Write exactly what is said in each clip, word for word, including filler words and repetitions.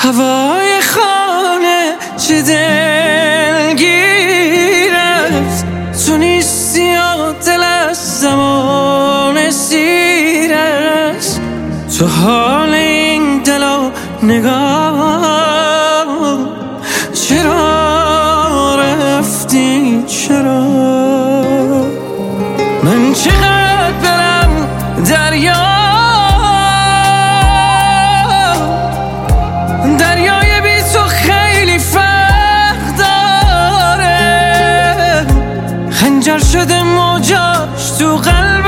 هوای خانه چه دلگیر است، تو نیستی و دل از زمان سیر است. تو حال این دل و نگاه چرا رفتی، چرا؟ من چقدر برم دریا، دریای بی تو خیلی فرق داره، خنجر شده موجاش تو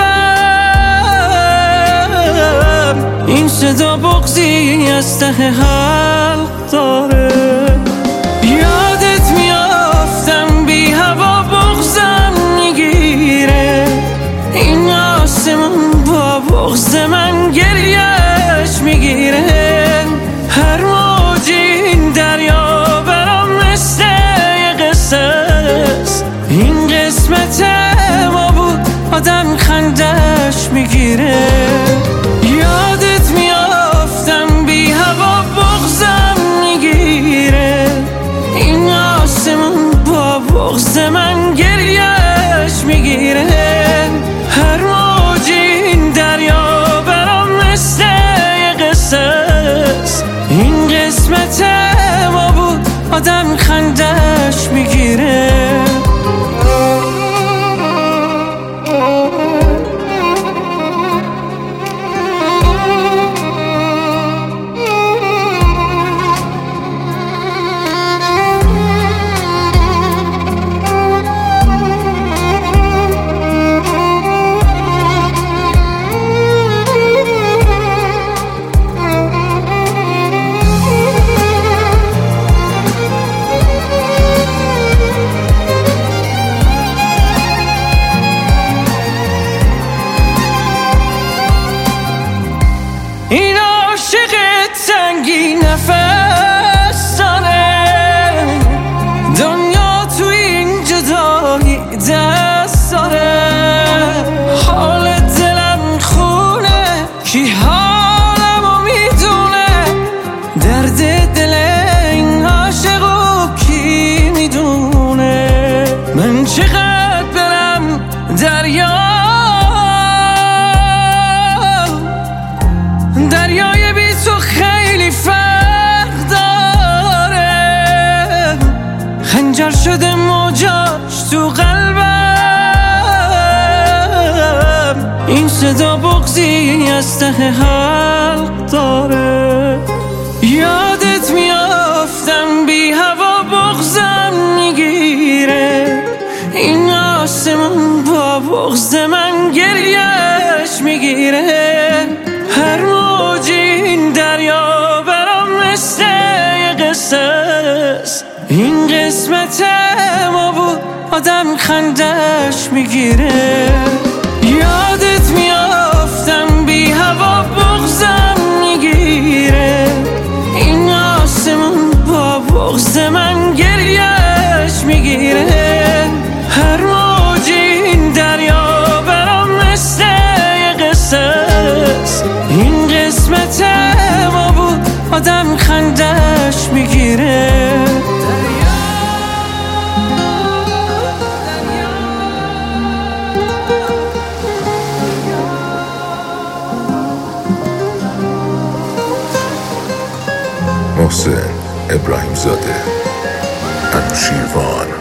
قلبم، این صدا بغضی از ته حلق داره. یادت میافتم بی هوا بغضم میگیره، این آسمون با بغض من گریهش میگیره. هر موج این دریا برام مثل یه قصه است، این قسمت ما بود آدم خندش میگیره. یادت میافتم بی هوا بغضم میگیره، این آسمون با بغض من گریهش میگیره. هر موج این دریا برام مثل یه قصه است، این قسمت ما بود آدم خندش میگیره. این عاشق تنگی نفس داره، دنیا تو این جدایی دست داره. حال دلم خونه، کی حالمو میدونه، درد دل این عاشقو کی میدونه. من چقدر برم دریا، دریای بی تو خیلی فرق داره، خنجر شده موجاش تو قلبم، این صدا بغضی از ته حلق داره. یادت میافتم بی هوا بغضم میگیره، این آسمون با بغض من گریهش میگیره. هر موج این دریا برام مثل یه قصه است، این قسمت ما بود آدم خندش میگیره. یادت میافتم بی هوا بغضم میگیره، این آسمون با بغض من گریهش میگیره. هر موج این دریا برام مثل یه قصه است، این قسمت ما بود آدم خندش میگیره. محسن ابراهیم زاده، انوشیروان.